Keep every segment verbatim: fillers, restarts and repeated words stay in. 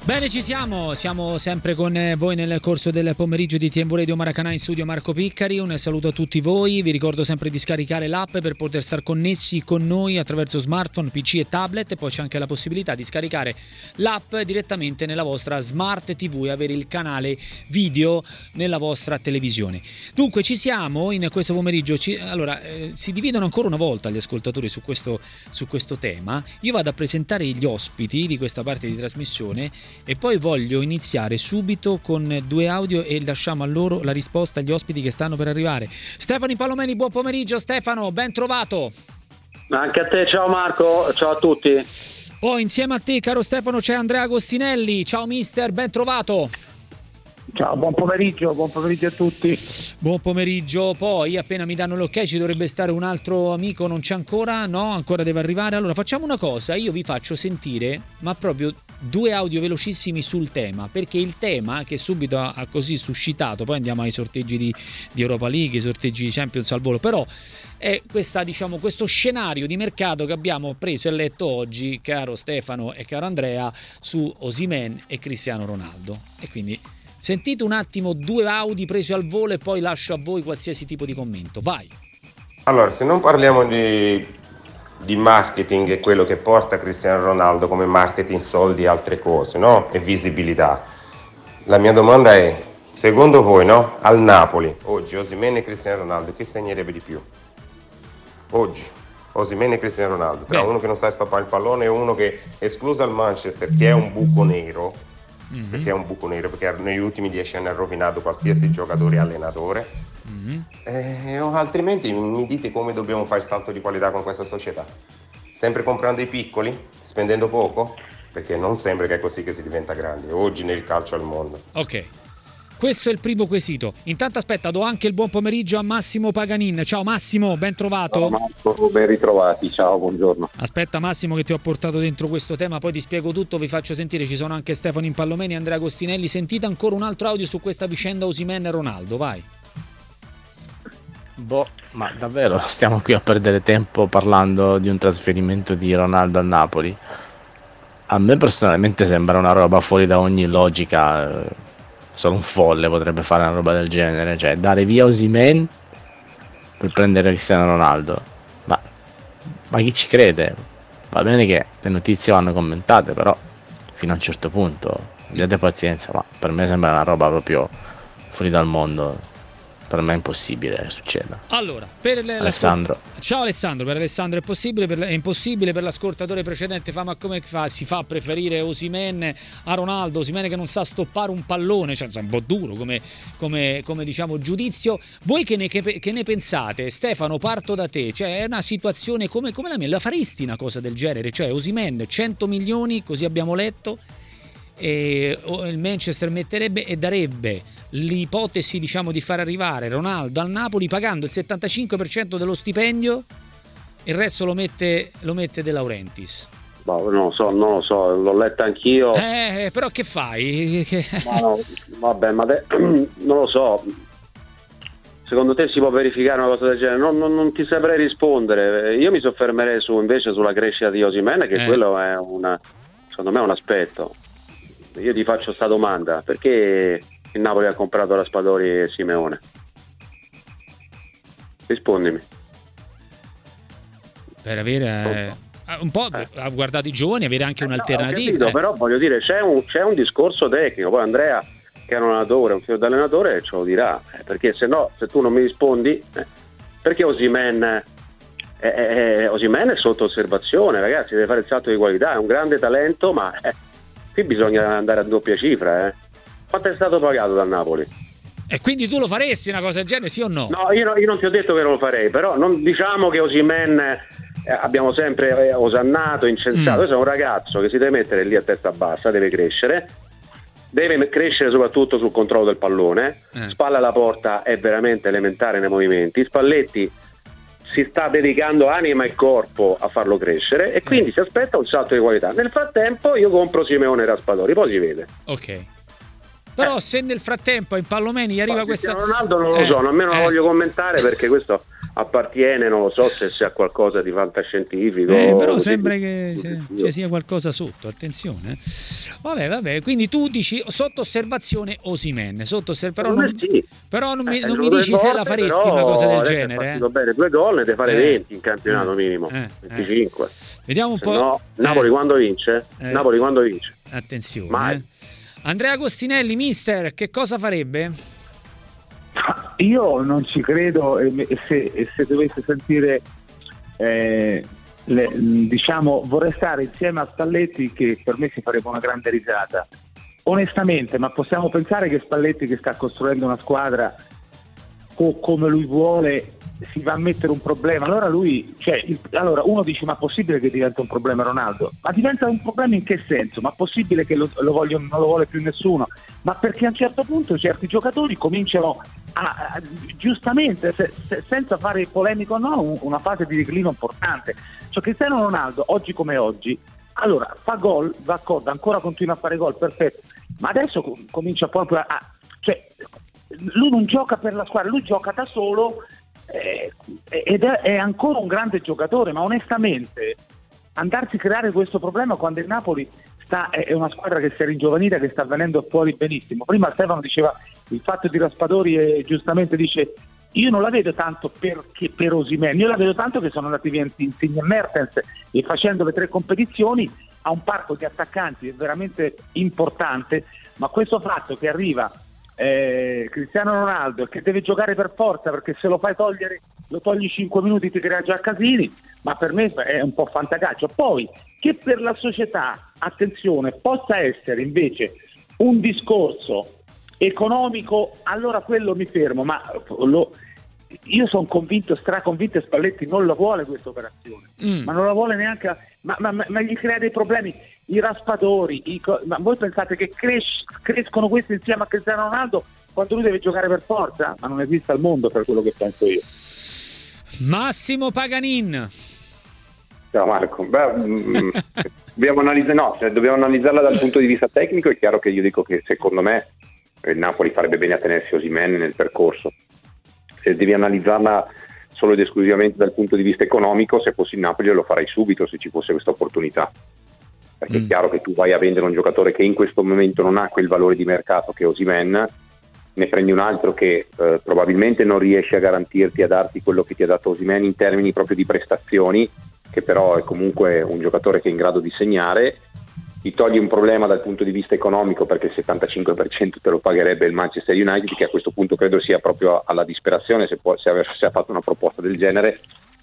Bene, ci siamo, siamo sempre con voi nel corso del pomeriggio di T M V Radio Maracanã, in studio Marco Piccari. Un saluto a tutti voi, vi ricordo sempre di scaricare l'app per poter star connessi con noi attraverso smartphone, P C e tablet, e poi c'è anche la possibilità di scaricare l'app direttamente nella vostra Smart T V e avere il canale video nella vostra televisione. Dunque ci siamo in questo pomeriggio, ci, allora eh, si dividono ancora una volta gli ascoltatori su questo, su questo tema. Io vado a presentare gli ospiti di questa parte di trasmissione e poi voglio iniziare subito con due audio e lasciamo a loro la risposta agli ospiti che stanno per arrivare. Stefano Impallomeni, buon pomeriggio Stefano, ben trovato. Anche a te, ciao Marco, ciao a tutti. Poi insieme a te, caro Stefano, c'è Andrea Agostinelli, ciao mister, ben trovato. Ciao, buon pomeriggio, buon pomeriggio a tutti. Buon pomeriggio, poi appena mi danno l'ok ci dovrebbe stare un altro amico, non c'è ancora? No, ancora deve arrivare. Allora facciamo una cosa, io vi faccio sentire, ma proprio due audio velocissimi sul tema, perché il tema che subito ha, ha così suscitato, poi andiamo ai sorteggi di, di Europa League, i sorteggi di Champions al volo, però è questa, diciamo, questo scenario di mercato che abbiamo preso e letto oggi, caro Stefano e caro Andrea, su Osimhen e Cristiano Ronaldo. E quindi sentite un attimo due audio presi al volo e poi lascio a voi qualsiasi tipo di commento. Vai. Allora, se non parliamo di, di marketing e quello che porta Cristiano Ronaldo come marketing, soldi e altre cose, no? E visibilità. La mia domanda è, secondo voi, no? Al Napoli, oggi, Osimhen e Cristiano Ronaldo, chi segnerebbe di più? Oggi, Osimhen e Cristiano Ronaldo. Tra Beh. uno che non sa stoppare il pallone e uno che, escluso al Manchester, che è un buco nero, Mm-hmm. perché è un buco nero, perché negli ultimi dieci anni ha rovinato qualsiasi giocatore e allenatore, mm-hmm. eh, altrimenti mi dite come dobbiamo fare il salto di qualità con questa società? Sempre comprando i piccoli, spendendo poco? Perché non sembra che è così che si diventa grandi oggi nel calcio al mondo. Ok, questo è il primo quesito. Intanto aspetta, do anche il buon pomeriggio a Massimo Paganin. Ciao Massimo, ben trovato. Ciao Marco, ben ritrovati, ciao, buongiorno. Aspetta Massimo che ti ho portato dentro questo tema, poi ti spiego tutto, vi faccio sentire, ci sono anche Stefano Impallomeni e Andrea Agostinelli. Sentite ancora un altro audio su questa vicenda Osimhen e Ronaldo, vai. Boh, ma davvero stiamo qui a perdere tempo parlando di un trasferimento di Ronaldo al Napoli? A me personalmente sembra una roba fuori da ogni logica. Solo un folle potrebbe fare una roba del genere, cioè dare via Osimhen per prendere Cristiano Ronaldo. Ma, ma chi ci crede? Va bene che le notizie vanno commentate, però fino a un certo punto abbiate pazienza, ma per me sembra una roba proprio fuori dal mondo. Per me è impossibile che succeda. Allora, per le, Alessandro. La, ciao Alessandro, per Alessandro è possibile, per, è impossibile, per l'ascoltatore precedente fa, ma come fa, si fa a preferire Osimhen a Ronaldo? Osimhen che non sa stoppare un pallone, cioè è un po' duro come, come, come diciamo giudizio. Voi che ne, che, che ne pensate? Stefano, parto da te, cioè è una situazione come, come la mia, la faresti una cosa del genere? Cioè Osimhen cento milioni, così abbiamo letto, e il Manchester metterebbe e darebbe l'ipotesi, diciamo, di far arrivare Ronaldo al Napoli pagando il settantacinque per cento dello stipendio, il resto lo mette, lo mette De Laurentiis. Boh, non lo so, non lo so, l'ho letta anch'io. Eh, però che fai? Che... No, no, vabbè, ma te, non lo so. Secondo te si può verificare una cosa del genere? Non, non, non ti saprei rispondere. Io mi soffermerei su, invece sulla crescita di Osimhen, che eh. quello è una, secondo me è un aspetto. Io ti faccio sta domanda, perché il Napoli ha comprato Raspadori e Simeone? Rispondimi. Per avere eh, un po' eh. ha guardato i giovani, avere anche eh, un'alternativa. No, capito, eh. Però voglio dire, c'è un, c'è un discorso tecnico. Poi Andrea, che è un allenatore, un figlio d'allenatore, ce lo dirà. Eh, perché se no, se tu non mi rispondi, eh, perché Osimhen eh, eh, Osimhen è sotto osservazione, ragazzi, deve fare il salto di qualità, è un grande talento, ma eh, qui bisogna andare a doppia cifra, eh. Quanto è stato pagato dal Napoli? E quindi tu lo faresti una cosa del genere, sì o no? No, io, no, io non ti ho detto che non lo farei, però non diciamo che Osimhen eh, abbiamo sempre eh, osannato, incensato. Mm. Questo è un ragazzo che si deve mettere lì a testa bassa, deve crescere, deve crescere soprattutto sul controllo del pallone. Eh. Spalla alla porta è veramente elementare nei movimenti. Spalletti si sta dedicando anima e corpo a farlo crescere e quindi eh. si aspetta un salto di qualità. Nel frattempo io compro Simeone e Raspadori, poi si vede. Ok. Però eh. se nel frattempo in Impallomeni arriva no, questa... Ronaldo non lo eh. so, nemmeno eh. lo voglio commentare perché questo appartiene, non lo so se sia qualcosa di fantascientifico. Eh, però sembra che ci sia qualcosa sotto, attenzione. Vabbè, vabbè, quindi tu dici sotto osservazione Osimhen, sotto osserv- però non, sì. però non mi, eh, non mi dici se la faresti una cosa del genere. Va bene, due gol ne deve fare eh. venti in campionato minimo, eh. venticinque. Vediamo un se po'. No, Napoli eh. quando vince? Eh. Napoli quando vince? Attenzione. Mai. Eh. Andrea Agostinelli, mister, che cosa farebbe? Io non ci credo, e se, e se dovesse sentire eh, le, diciamo vorrei stare insieme a Spalletti, che per me si farebbe una grande risata onestamente, ma possiamo pensare che Spalletti, che sta costruendo una squadra co- come lui vuole, si va a mettere un problema? Allora lui, cioè, il, allora uno dice: ma è possibile che diventa un problema Ronaldo? Ma diventa un problema in che senso? Ma è possibile che lo, lo voglio, non lo vuole più nessuno? Ma perché a un certo punto certi giocatori cominciano a, a, giustamente, se, se, senza fare polemico, no, un, una fase di declino importante. Cioè Cristiano Ronaldo oggi come oggi, allora fa gol, va d'accordo, ancora continua a fare gol, perfetto, ma adesso com- comincia proprio a, a cioè lui non gioca per la squadra, lui gioca da solo, eh, ed è, è ancora un grande giocatore, ma onestamente andarsi a creare questo problema quando il Napoli sta, è una squadra che si è ringiovanita, che sta venendo fuori benissimo. Prima Stefano diceva il fatto di Raspadori, e giustamente dice: io non la vedo tanto perché per Osimhen, io la vedo tanto che sono andati via Insigne e Mertens, e facendo le tre competizioni ha un parco di attaccanti veramente importante. Ma questo fatto che arriva eh, Cristiano Ronaldo, che deve giocare per forza, perché se lo fai togliere, lo togli cinque minuti, ti crea già casini, ma per me è un po' fantacalcio. Poi che per la società, attenzione, possa essere invece un discorso economico, allora quello mi fermo, ma lo, io sono convinto, straconvinto, e Spalletti non la vuole questa operazione, mm. ma non la vuole neanche, ma, ma, ma gli crea dei problemi, i Raspadori, i, ma voi pensate che cres, crescono questi insieme a Cristiano Ronaldo quando lui deve giocare per forza? Ma non esiste al mondo, per quello che penso io. Massimo Paganin. Ciao Marco, beh, mh, dobbiamo, analizzare, no, cioè, dobbiamo analizzarla dal punto di vista tecnico. È chiaro che io dico che secondo me il Napoli farebbe bene a tenersi Osimhen nel percorso. Se devi analizzarla solo ed esclusivamente dal punto di vista economico, se fossi il Napoli lo farei subito se ci fosse questa opportunità, perché mm. è chiaro che tu vai a vendere un giocatore che in questo momento non ha quel valore di mercato che Osimhen, ne prendi un altro che eh, probabilmente non riesce a garantirti, a darti quello che ti ha dato Osimhen in termini proprio di prestazioni, che però è comunque un giocatore che è in grado di segnare. Ti togli un problema dal punto di vista economico, perché il settantacinque per cento te lo pagherebbe il Manchester United, che a questo punto credo sia proprio alla disperazione se, può, se avesse fatto una proposta del genere,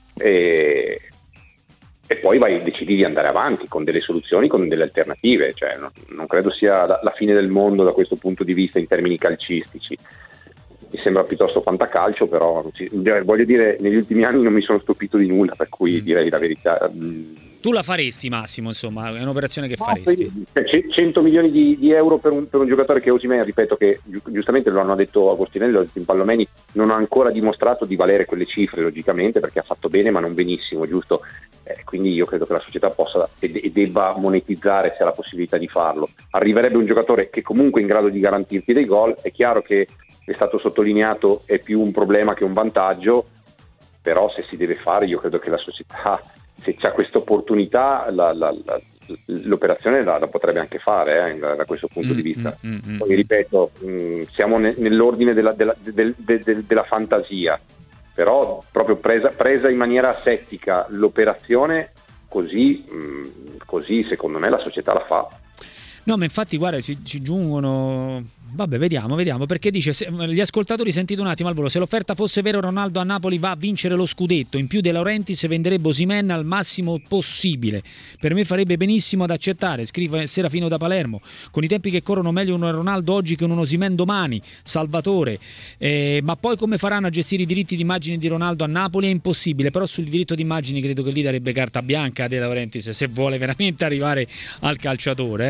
e, e poi vai, decidi di andare avanti con delle soluzioni, con delle alternative. Cioè, non, non credo sia la, la fine del mondo da questo punto di vista in termini calcistici. Mi sembra piuttosto fantacalcio, però voglio dire, negli ultimi anni non mi sono stupito di nulla, per cui mm. direi la verità. Tu la faresti, Massimo, insomma, è un'operazione che no, faresti. cento milioni di, di euro per un, per un giocatore che Osimhen, ripeto, che giustamente lo hanno detto Agostinelli, lo ha detto Impallomeni, non ha ancora dimostrato di valere quelle cifre, logicamente, perché ha fatto bene ma non benissimo, giusto? Eh, quindi io credo che la società possa e, e debba monetizzare, se ha la possibilità di farlo. Arriverebbe un giocatore che comunque è in grado di garantirti dei gol. È chiaro che è stato sottolineato, è più un problema che un vantaggio, però se si deve fare, io credo che la società, se c'è questa opportunità, la, la, la, l'operazione la, la potrebbe anche fare, eh, da, da questo punto mm, di vista. Mm, mm, Poi ripeto, mh, siamo ne, nell'ordine della, della, del, del, del, della fantasia, però proprio presa, presa in maniera asettica l'operazione, così, mh, così secondo me la società la fa. No, ma infatti guarda, ci, ci giungono, vabbè, vediamo, vediamo, perché dice, se, gli ascoltatori, sentite un attimo al volo, se l'offerta fosse vera, Ronaldo a Napoli va a vincere lo scudetto, in più De Laurentiis venderebbe Osimhen al massimo possibile, per me farebbe benissimo ad accettare, scrive Serafino da Palermo, con i tempi che corrono meglio un Ronaldo oggi che un Osimhen domani, Salvatore, eh, ma poi come faranno a gestire i diritti d'immagine di Ronaldo a Napoli? È impossibile, però sul diritto d'immagini credo che lì darebbe carta bianca a De Laurentiis se vuole veramente arrivare al calciatore, eh, altrimenti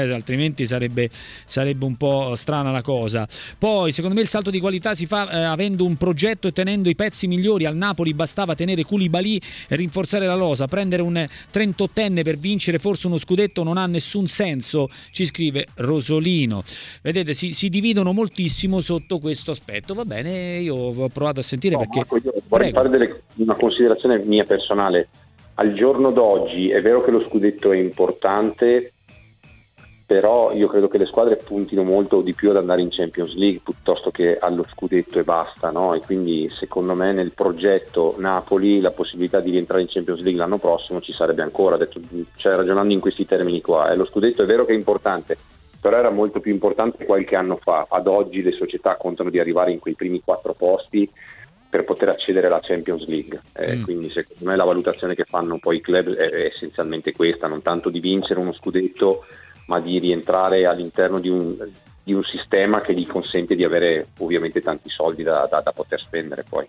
altrimenti sarebbe, sarebbe un po' strana la cosa. Poi secondo me il salto di qualità si fa eh, avendo un progetto e tenendo i pezzi migliori. Al Napoli bastava tenere Koulibaly e rinforzare la rosa, prendere un trentottenne per vincere forse uno scudetto non ha nessun senso, ci scrive Rosolino. Vedete, si, si dividono moltissimo sotto questo aspetto. Va bene, io ho provato a sentire no, perché Marco, io vorrei fare delle, una considerazione mia personale. Al giorno d'oggi è vero che lo scudetto è importante, però io credo che le squadre puntino molto di più ad andare in Champions League piuttosto che allo scudetto e basta, no? E quindi secondo me nel progetto Napoli la possibilità di rientrare in Champions League l'anno prossimo ci sarebbe ancora, detto, cioè ragionando in questi termini qua. E lo scudetto è vero che è importante, però era molto più importante qualche anno fa. Ad oggi le società contano di arrivare in quei primi quattro posti per poter accedere alla Champions League, eh, mm. quindi secondo me la valutazione che fanno poi i club è, è essenzialmente questa, non tanto di vincere uno scudetto ma di rientrare all'interno di un, di un sistema che gli consente di avere ovviamente tanti soldi da, da, da poter spendere poi.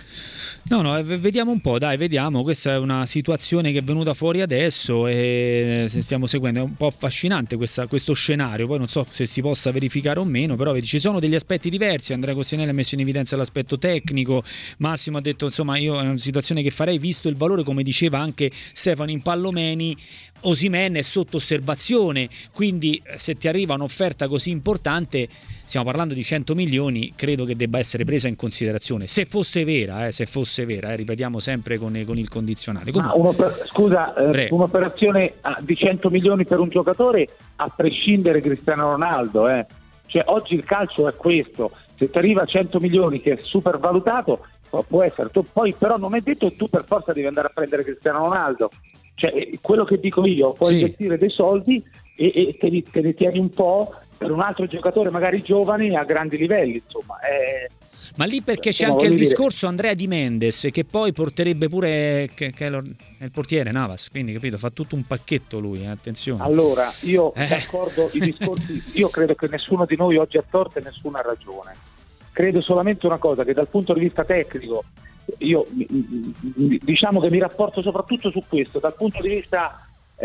No, no, vediamo un po', dai, vediamo. Questa è una situazione che è venuta fuori adesso e se stiamo seguendo, è un po' affascinante questa, questo scenario. Poi non so se si possa verificare o meno, però vedi, ci sono degli aspetti diversi. Andrea Costinelli ha messo in evidenza l'aspetto tecnico, Massimo ha detto insomma io è una situazione che farei, visto il valore, come diceva anche Stefano Impallomeni. Osimhen è sotto osservazione, quindi se ti arriva un'offerta così importante, stiamo parlando di cento milioni, credo che debba essere presa in considerazione, se fosse vera, eh, se fosse vera, eh, ripetiamo sempre con, con il condizionale. Ma un'oper- scusa, eh, un'operazione di cento milioni per un giocatore, a prescindere Cristiano Ronaldo, eh. Cioè oggi il calcio è questo, se ti arriva cento milioni che è super valutato, può essere, tu, poi però non è detto che tu per forza devi andare a prendere Cristiano Ronaldo. Cioè, quello che dico io, puoi sì. investire dei soldi e, e te, li, te li tieni un po' per un altro giocatore magari giovane a grandi livelli, insomma. Eh, Ma lì perché c'è anche il dire... discorso Andrea Di Mendes, che poi porterebbe pure che, che è, lo, è il portiere Navas, quindi capito, fa tutto un pacchetto lui, eh, attenzione. Allora, io eh. d'accordo i discorsi, io credo che nessuno di noi oggi ha torto e nessuno ha ragione. Credo solamente una cosa, che dal punto di vista tecnico io diciamo che mi rapporto soprattutto su questo, dal punto di vista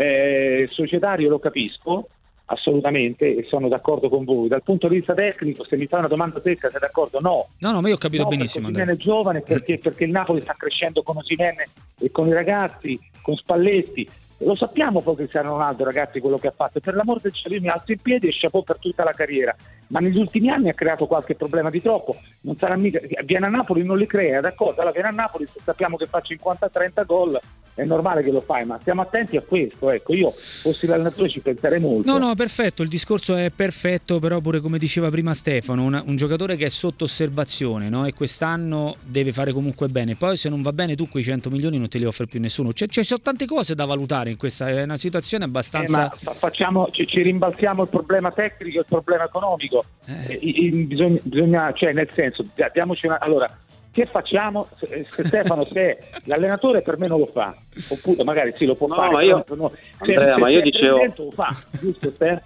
eh, societario lo capisco assolutamente e sono d'accordo con voi, dal punto di vista tecnico se mi fai una domanda secca sei d'accordo? No, no, no, ma io ho capito no, benissimo. Osimhen è giovane perché, perché il Napoli sta crescendo con Osimhen e con i ragazzi, con Spalletti. Lo sappiamo poi Cristiano Ronaldo, ragazzi, quello che ha fatto, per l'amor del cielo io mi alzo in piedi e chapeau per tutta la carriera, ma negli ultimi anni ha creato qualche problema di troppo, non sarà mica, viene a Napoli non li crea, d'accordo, allora viene a Napoli, se sappiamo che fa cinquanta trenta gol è normale che lo fai, ma stiamo attenti a questo, ecco, io fossi l'allenatore ci penserei molto. No, no, perfetto, il discorso è perfetto, però pure come diceva prima Stefano, una, un giocatore che è sotto osservazione, no? E quest'anno deve fare comunque bene, poi se non va bene tu quei cento milioni non te li offre più nessuno, c'è, ci sono tante cose da valutare in questa, è una situazione abbastanza... Eh, ma facciamo, ci, ci rimbalziamo il problema tecnico e il problema economico, eh. Eh, bisogna, bisogna, cioè nel senso, diamoci una... Allora, che facciamo? Se, se Stefano se l'allenatore per me non lo fa, oppure magari sì lo può no, fare, ma io, no. Andrea, se, ma se io dicevo lo fa, giusto Stefano?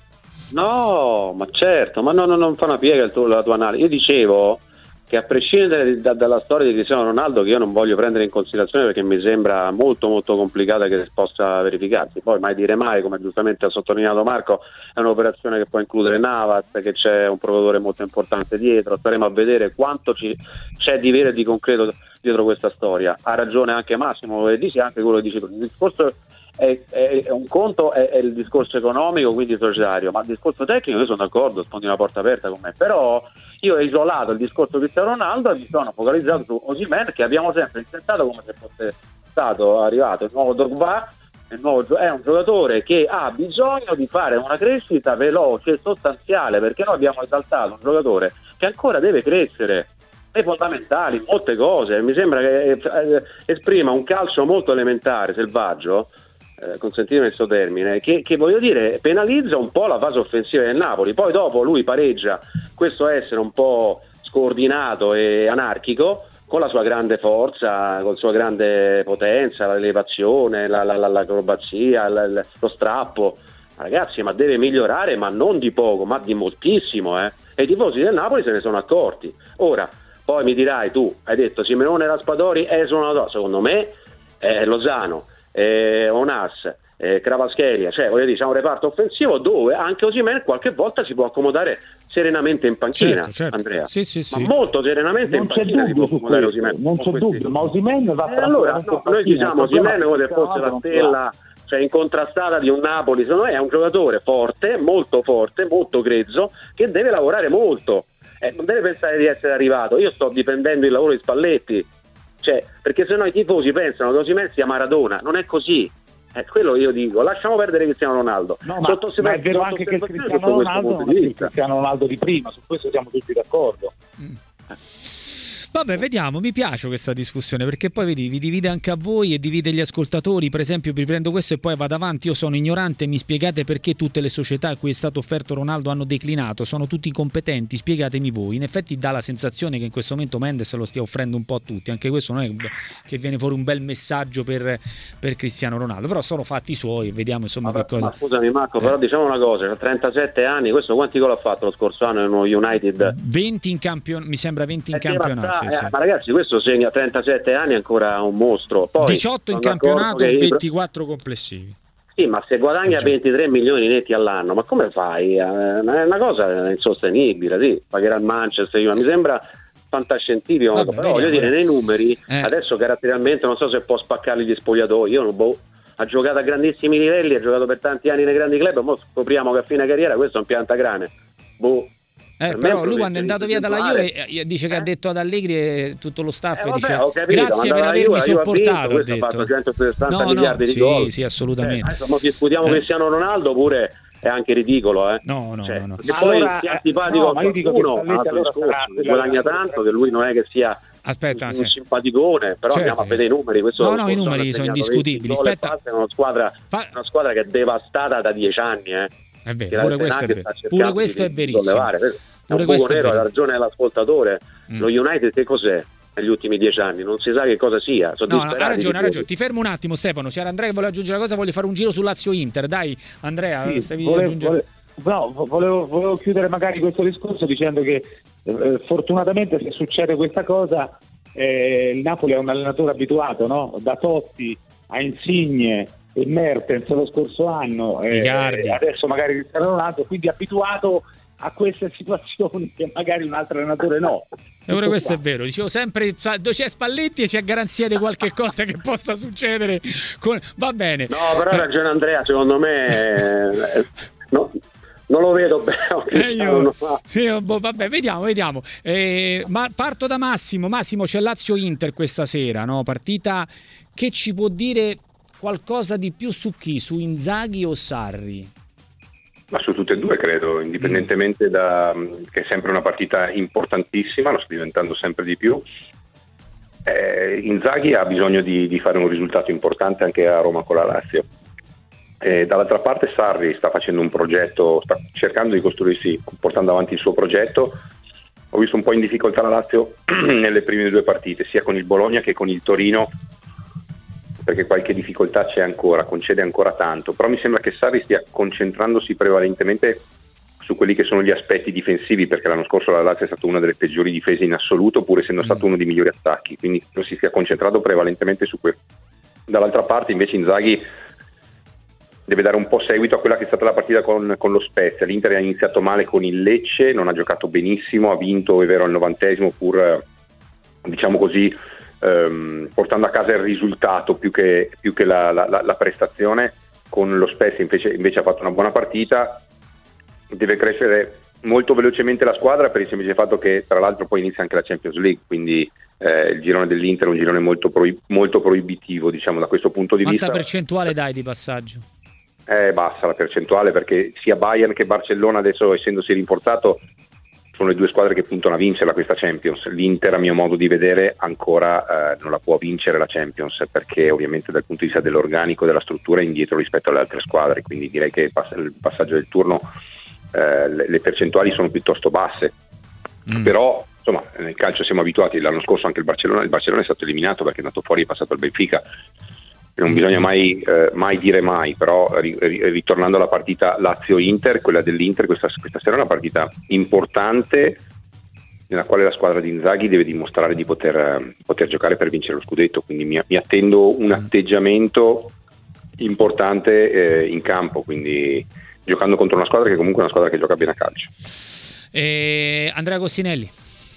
No, ma certo, ma no, no, non fa una piega il tuo, la tua analisi. Io dicevo che a prescindere da, dalla storia di Cristiano Ronaldo, che io non voglio prendere in considerazione perché mi sembra molto molto complicata che possa verificarsi, poi mai dire mai, come giustamente ha sottolineato Marco, è un'operazione che può includere Navas, che c'è un procuratore molto importante dietro, staremo a vedere quanto ci, c'è di vero e di concreto dietro questa storia. Ha ragione anche Massimo e dici anche quello che dici tu, il discorso è, è, è un conto è, è il discorso economico, quindi societario, ma il discorso tecnico io sono d'accordo, spondi una porta aperta con me, però io ho isolato il discorso Cristiano Ronaldo e mi sono focalizzato su Osimhen, che abbiamo sempre intentato come se fosse stato arrivato il nuovo Drogba, il nuovo, è un giocatore che ha bisogno di fare una crescita veloce e sostanziale, perché noi abbiamo esaltato un giocatore che ancora deve crescere nei fondamentali, molte cose, mi sembra che esprima un calcio molto elementare, selvaggio, eh, consentitemi questo termine, che, che voglio dire penalizza un po' la fase offensiva del Napoli. Poi dopo lui pareggia questo essere un po' scordinato e anarchico con la sua grande forza, con la sua grande potenza, l'elevazione, la, la, la, l'acrobazia, la, la, lo strappo. Ragazzi, ma deve migliorare, ma non di poco, ma di moltissimo, eh? E i tifosi del Napoli se ne sono accorti. Ora, poi mi dirai tu, hai detto Simeone e Raspadori esulano, secondo me eh, Lozano eh, Onas, eh, Kvaratskhelia, cioè voglio dire, c'è un reparto offensivo dove anche Osimhen qualche volta si può accomodare serenamente in panchina, certo, certo. Andrea, sì, sì, sì. ma molto serenamente non in panchina c'è si può dubbio accomodare su Osimhen, non c'è dubbio, ma Osimhen va eh, allora no, noi diciamo Osimhen come se fosse la stella, cioè incontrastata di un Napoli. Secondo me è un giocatore forte, molto forte, molto grezzo, che deve lavorare molto, eh, non deve pensare di essere arrivato. Io sto dipendendo il lavoro di Spalletti, cioè, perché se no i tifosi pensano che Osimhen sia Maradona, non è così. Eh, quello io dico, lasciamo perdere Cristiano Ronaldo. No, ma, sotto ma è vero anche che Cristiano Ronaldo non è il Cristiano Ronaldo di prima, su questo siamo tutti d'accordo. Mm. Vabbè, vediamo, mi piace questa discussione, perché poi vedi, vi divide anche a voi e divide gli ascoltatori. Per esempio, vi prendo questo e poi vado avanti. Io sono ignorante, mi spiegate perché tutte le società a cui è stato offerto Ronaldo hanno declinato, sono tutti competenti, spiegatemi voi. In effetti dà la sensazione che in questo momento Mendes lo stia offrendo un po' a tutti, anche questo non è che viene fuori un bel messaggio per, per Cristiano Ronaldo, però sono fatti suoi e vediamo insomma ma, che cosa. Ma scusami Marco, eh. però diciamo una cosa, ha trentasette anni, questo quanti gol ha fatto lo scorso anno nello United? venti in campionato, mi sembra venti in eh, campionato. Sì, eh, sì. Ma ragazzi, questo segna trentasette anni, ancora un mostro. Poi, diciotto in campionato, ventiquattro complessivi. Sì, ma se guadagna ventitré milioni netti all'anno, ma come fai? È una cosa insostenibile, sì, pagherà il Manchester, mi sembra fantascientifico. Vabbè, però voglio dire, nei numeri, eh. adesso caratterialmente non so se può spaccarli gli spogliatoi, io non boh. Ha giocato a grandissimi livelli, ha giocato per tanti anni nei grandi club, ora scopriamo che a fine carriera questo è un piantagrane. Boh. Eh, però lui quando è andato via dalla Juve dice che eh? ha detto ad Allegri e tutto lo staff eh, vabbè, dice capito, grazie per avermi Juve, sopportato, Juve ha fatto centosessanta no, miliardi no, di gol. Sì, sì, assolutamente. Eh, adesso discutiamo eh. Cristiano Ronaldo pure è anche ridicolo, eh. No, no, cioè, no. no. E poi allora, sia antipatico no, a qualcuno, un altro allora discorso, guadagna tanto che lui non è che sia Aspetta, un sì. simpaticone, però certo. andiamo a vedere i numeri. Questo no, no, i numeri sono indiscutibili. Aspetta, è una squadra, Fa... una squadra che è devastata da dieci anni, eh. È vero, pure questo è, vero. Pure questo è verissimo. È un buco nero, ha ragione dell'ascoltatore. Mm. Lo United che cos'è negli ultimi dieci anni? Non si sa che cosa sia. Sono no, no, ha ragione, ha ragione. Ti fermo un attimo, Stefano. C'era Andrea che vuole aggiungere una cosa, voglio fare un giro su Lazio-Inter. Dai, Andrea, sì, stavi volevo, aggiungere... volevo, no, volevo, volevo chiudere magari questo discorso dicendo che eh, fortunatamente se succede questa cosa eh, il Napoli è un allenatore abituato, no? Da Totti a Insigne e Mertens lo scorso anno, eh, adesso magari Cristiano Ronaldo, quindi abituato a queste situazioni che magari un altro allenatore no. E ora questo qua è vero, dicevo sempre dove c'è Spalletti e c'è garanzia di qualche cosa che possa succedere con... va bene. No, però ha ragione Andrea, secondo me eh, no, non lo vedo bene. Eh io, sì, boh, vabbè, vediamo, vediamo. Eh, ma parto da Massimo. Massimo, c'è Lazio-Inter questa sera, no? Partita che ci può dire qualcosa di più su chi? Su Inzaghi o Sarri? Ma su tutte e due credo, indipendentemente da che è sempre una partita importantissima, lo sta diventando sempre di più. Eh, Inzaghi ha bisogno di, di fare un risultato importante anche a Roma con la Lazio. Eh, dall'altra parte Sarri sta facendo un progetto, sta cercando di costruirsi, portando avanti il suo progetto. Ho visto un po' in difficoltà la Lazio nelle prime due partite, sia con il Bologna che con il Torino, perché qualche difficoltà c'è ancora, concede ancora tanto, però mi sembra che Sarri stia concentrandosi prevalentemente su quelli che sono gli aspetti difensivi, perché l'anno scorso la Lazio è stata una delle peggiori difese in assoluto, pur essendo stato uno dei migliori attacchi, quindi non si stia concentrando prevalentemente su questo. Dall'altra parte invece Inzaghi deve dare un po' seguito a quella che è stata la partita con, con lo Spezia. L'Inter ha iniziato male con il Lecce, non ha giocato benissimo, ha vinto, è vero, al novantesimo, pur diciamo così ehm, portando a casa il risultato più che, più che la, la, la prestazione. Con lo Spezia invece, invece ha fatto una buona partita. Deve crescere molto velocemente la squadra per il semplice fatto che tra l'altro poi inizia anche la Champions League, quindi eh, il girone dell'Inter è un girone molto, proib- molto proibitivo, diciamo, da questo punto di Quanta vista. Quanta percentuale dai di passaggio? È bassa la percentuale, perché sia Bayern che Barcellona adesso, essendosi rinforzato, sono le due squadre che puntano a vincerla questa Champions. L'Inter, a mio modo di vedere, ancora eh, non la può vincere la Champions, perché ovviamente dal punto di vista dell'organico, della struttura è indietro rispetto alle altre squadre, quindi direi che il passaggio del turno eh, le, le percentuali sono piuttosto basse. Mm. Però insomma nel calcio siamo abituati, l'anno scorso anche il Barcellona, il Barcellona è stato eliminato perché è andato fuori, è passato al Benfica. Non bisogna mai, eh, mai dire mai, però ri, ri, ritornando alla partita Lazio-Inter, quella dell'Inter questa, questa sera è una partita importante nella quale la squadra di Inzaghi deve dimostrare di poter, poter giocare per vincere lo scudetto, quindi mi, mi attendo un atteggiamento importante eh, in campo, quindi giocando contro una squadra che comunque è una squadra che gioca bene a calcio. E Andrea Agostinelli.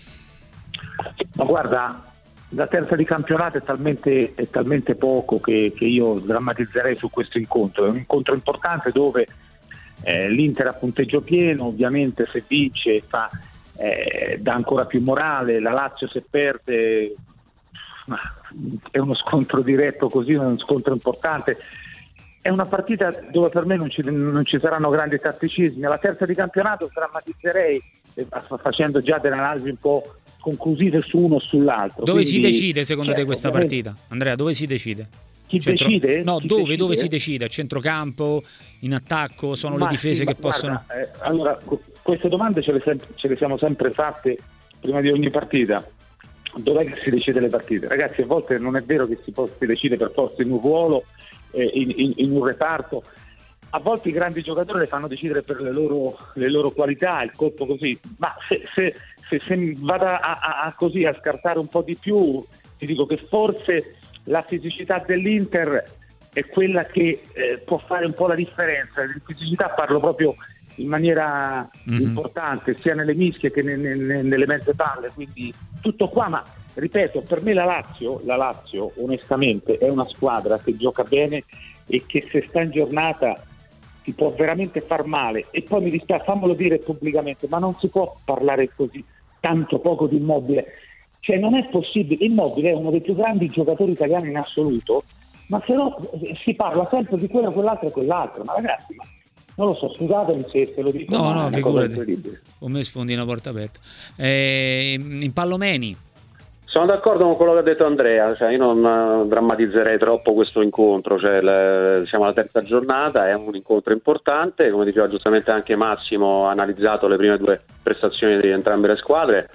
Ma guarda, la terza di campionato è talmente, è talmente poco che, che io drammatizzerei su questo incontro. È un incontro importante dove eh, l'Inter ha punteggio pieno, ovviamente se vince fa, eh, dà ancora più morale, la Lazio se perde ma è uno scontro diretto, così è uno scontro importante. È una partita dove per me non ci, non ci saranno grandi tatticismi. Alla terza di campionato drammatizzerei eh, facendo già delle analisi un po' conclusive su uno o sull'altro. Dove Quindi, si decide secondo certo, te questa partita? Andrea, dove si decide? Chi Centro... decide? No, Chi dove, decide? dove si decide? A centrocampo, in attacco? Sono Ma le difese sì, che guarda, possono... Eh, allora, queste domande ce le, sem- ce le siamo sempre fatte prima di ogni partita. Dov'è che si decide le partite? Ragazzi, a volte non è vero che si, può, si decide per forza in un ruolo, eh, in, in, in un reparto. A volte i grandi giocatori le fanno decidere per le loro, le loro qualità, il colpo così. Ma se, se, se, se vado a, a, a così a scartare un po' di più, ti dico che forse la fisicità dell'Inter è quella che eh, può fare un po' la differenza. Di fisicità parlo proprio in maniera mm-hmm. importante, sia nelle mischie che ne, ne, nelle mezze palle, quindi tutto qua. Ma ripeto, per me la Lazio, la Lazio onestamente è una squadra che gioca bene e che se sta in giornata ti può veramente far male. E poi mi dispiace, fammelo dire pubblicamente, ma non si può parlare così tanto poco di Immobile. Cioè non è possibile. Immobile è uno dei più grandi giocatori italiani in assoluto, ma se no si parla sempre di quello, quell'altro e quell'altro. Ma ragazzi, ma non lo so, scusatemi se, se lo dico. No, no, figurati. Con me sfondi una porta aperta. Eh, in Pallomeni. Sono d'accordo con quello che ha detto Andrea, cioè io non drammatizzerei troppo questo incontro, cioè le, siamo alla terza giornata, è un incontro importante, come diceva giustamente anche Massimo, ha analizzato le prime due prestazioni di entrambe le squadre.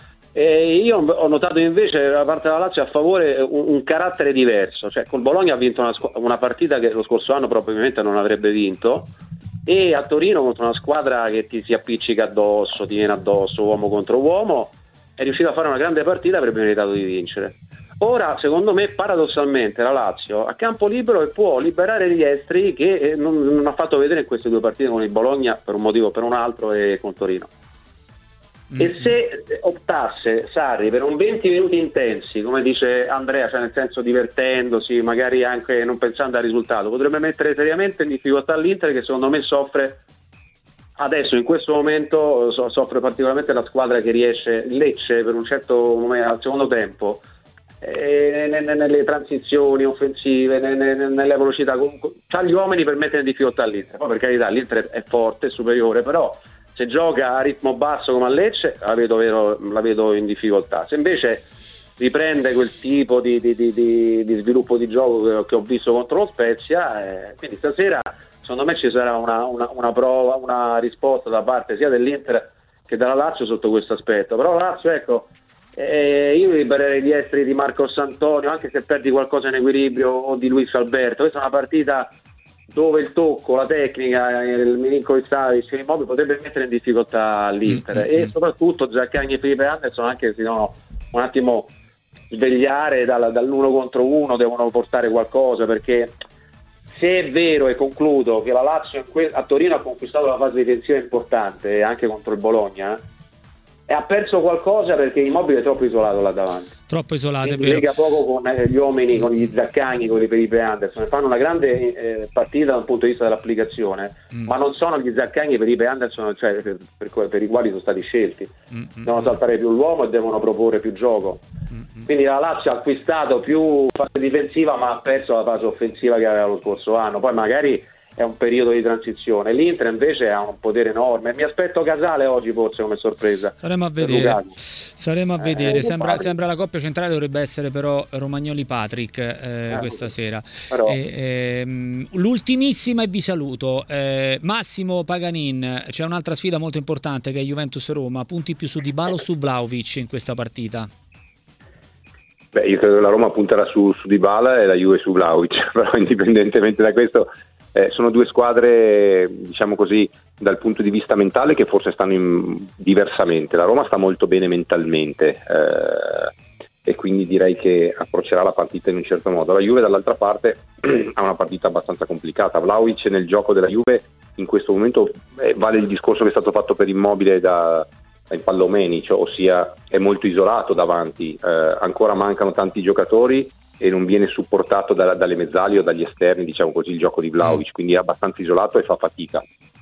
E io ho notato invece da parte della Lazio a favore un, un carattere diverso, cioè col Bologna ha vinto una, una partita che lo scorso anno probabilmente non avrebbe vinto, e a Torino contro una squadra che ti si appiccica addosso, ti viene addosso uomo contro uomo, è riuscito a fare una grande partita, avrebbe meritato di vincere. Ora secondo me paradossalmente la Lazio a campo libero può liberare gli esteri che non, non ha fatto vedere in queste due partite con il Bologna per un motivo o per un altro e con Torino. Mm. E se optasse Sarri per un venti minuti intensi, come dice Andrea, cioè nel senso divertendosi, magari anche non pensando al risultato, potrebbe mettere seriamente in difficoltà l'Inter, che secondo me soffre adesso in questo momento, so, soffre particolarmente la squadra che riesce, Lecce per un certo momento al secondo tempo, eh, nelle, nelle transizioni offensive, nelle, nelle velocità, ha gli uomini per mettere in difficoltà l'Inter. Poi per carità l'Inter è forte, è superiore, però se gioca a ritmo basso come a Lecce la vedo, vero, la vedo in difficoltà. Se invece riprende quel tipo di, di, di, di, di sviluppo di gioco che, che ho visto contro lo Spezia, eh, quindi stasera secondo me ci sarà una, una, una prova, una risposta da parte sia dell'Inter che della Lazio sotto questo aspetto. Però la Lazio, ecco, eh, io libererei gli esteri di Marcos Antonio, anche se perdi qualcosa in equilibrio, o di Luis Alberto. Questa è una partita dove il tocco, la tecnica, il Milinkovic Savic, l'Immobile potrebbe mettere in difficoltà l'Inter. Mm-hmm. E soprattutto Zaccagni e Felipe Anderson, anche se si devono un attimo svegliare dal, dall'uno contro uno, devono portare qualcosa, perché se è vero, e concludo, che la Lazio a Torino ha conquistato la fase difensiva importante anche contro il Bologna, e ha perso qualcosa perché Immobile è troppo isolato là davanti. Troppo isolato, quindi è vero. Lega poco con gli uomini, con gli Zaccagni, con i Felipe Anderson, fanno una grande eh, partita dal punto di vista dell'applicazione, mm. ma non sono gli Zaccagni e Felipe Anderson, cioè, per, per, per i quali sono stati scelti. Mm, devono mm, saltare più l'uomo e devono proporre più gioco. Mm, Quindi la Lazio ha acquistato più fase difensiva, ma ha perso la fase offensiva che aveva lo scorso anno. Poi magari è un periodo di transizione. L'Inter invece ha un potere enorme. Mi aspetto Casale oggi forse come sorpresa. Saremo a vedere. Saremo a vedere. Eh, sembra, sembra la coppia centrale dovrebbe essere però Romagnoli-Patrick eh, eh, questa sera. Però... Eh, ehm, l'ultimissima e vi saluto. Eh, Massimo Paganin, c'è un'altra sfida molto importante che è Juventus-Roma. Punti più su Dybala o su Vlahovic in questa partita? Beh, io credo che la Roma punterà su, su Dybala e la Juve su Vlahovic, però indipendentemente da questo eh, sono due squadre, diciamo così, dal punto di vista mentale che forse stanno in, diversamente. La Roma sta molto bene mentalmente eh, e quindi direi che approccerà la partita in un certo modo. La Juve dall'altra parte ha una partita abbastanza complicata. Vlahovic nel gioco della Juve in questo momento eh, vale il discorso che è stato fatto per Immobile da in Pallomeni, cioè, ossia è molto isolato davanti, eh, ancora mancano tanti giocatori e non viene supportato da, dalle mezzali o dagli esterni, diciamo così, il gioco di Vlahovic, quindi è abbastanza isolato e fa fatica.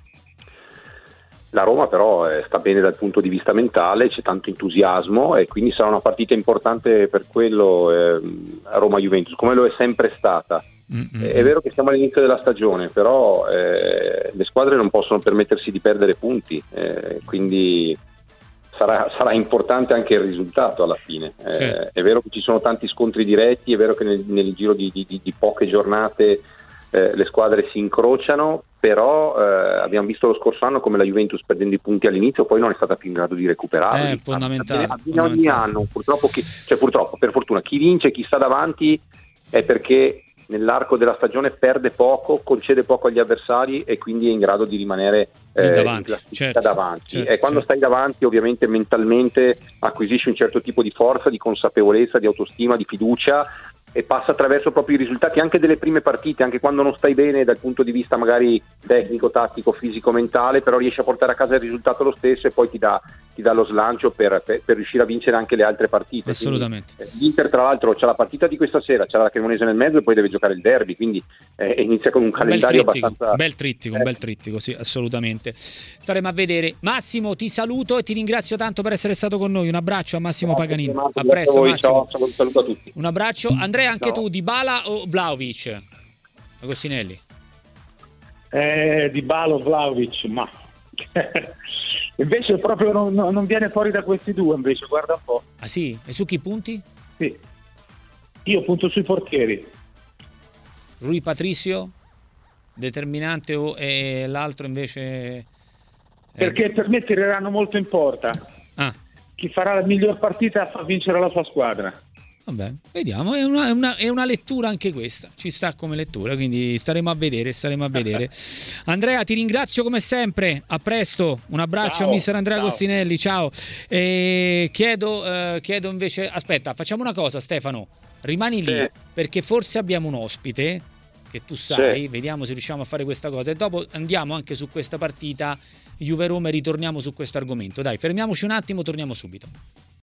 La Roma però eh, sta bene dal punto di vista mentale, c'è tanto entusiasmo e quindi sarà una partita importante per quello, eh, Roma-Juventus, come lo è sempre stata. Mm-hmm. È vero che siamo all'inizio della stagione, però eh, le squadre non possono permettersi di perdere punti, eh, quindi sarà, sarà importante anche il risultato alla fine. Eh, sì. È vero che ci sono tanti scontri diretti, è vero che nel, nel giro di, di, di poche giornate eh, le squadre si incrociano, però eh, abbiamo visto lo scorso anno come la Juventus, perdendo i punti all'inizio, poi non è stata più in grado di recuperarli. È fondamentale. Avviene, avviene ogni anno, purtroppo, chi, cioè purtroppo, per fortuna, chi vince, chi sta davanti è perché nell'arco della stagione perde poco, concede poco agli avversari e quindi è in grado di rimanere eh, davanti, in certo, davanti. Certo, e quando certo. stai davanti ovviamente mentalmente acquisisci un certo tipo di forza, di consapevolezza, di autostima, di fiducia, e passa attraverso proprio i risultati anche delle prime partite, anche quando non stai bene dal punto di vista magari tecnico, tattico, fisico, mentale, però riesci a portare a casa il risultato lo stesso e poi ti dà, ti dà lo slancio per, per, per riuscire a vincere anche le altre partite. Assolutamente. Quindi, eh, l'Inter tra l'altro c'ha la partita di questa sera, c'ha la Cremonese nel mezzo e poi deve giocare il derby, quindi eh, inizia con un calendario bel trittico, abbastanza... bel trittico, eh. un bel trittico, sì, assolutamente. Staremo a vedere. Massimo, ti saluto e ti ringrazio tanto per essere stato con noi. Un abbraccio a Massimo Ciao, Paganini. Massimo, A presto, voi, Massimo. Ciao, saluto a tutti. Un abbraccio. Andrea, anche Ciao. tu, Dybala o Vlahovic? Agostinelli. Eh, Dybala o Vlahovic, ma invece proprio non, non viene fuori da questi due, invece, guarda un po'. Ah sì? E su chi punti? Sì. Io punto sui portieri. Rui Patricio, determinante, o e l'altro invece... eh... Perché per me tireranno molto in porta. Ah. Chi farà la miglior partita fa vincere la sua squadra. Vabbè, vediamo, è una, è, una, è una lettura anche questa, ci sta come lettura, quindi staremo a vedere, staremo a vedere. Andrea, ti ringrazio come sempre, a presto, un abbraccio Ciao, a mister Andrea ciao. Agostinelli, ciao. E chiedo, eh, chiedo invece, aspetta, facciamo una cosa Stefano, rimani lì, Sì. perché forse abbiamo un ospite, che tu sai, Sì. vediamo se riusciamo a fare questa cosa, e dopo andiamo anche su questa partita Juve-Roma e ritorniamo su questo argomento. Dai, fermiamoci un attimo, torniamo subito.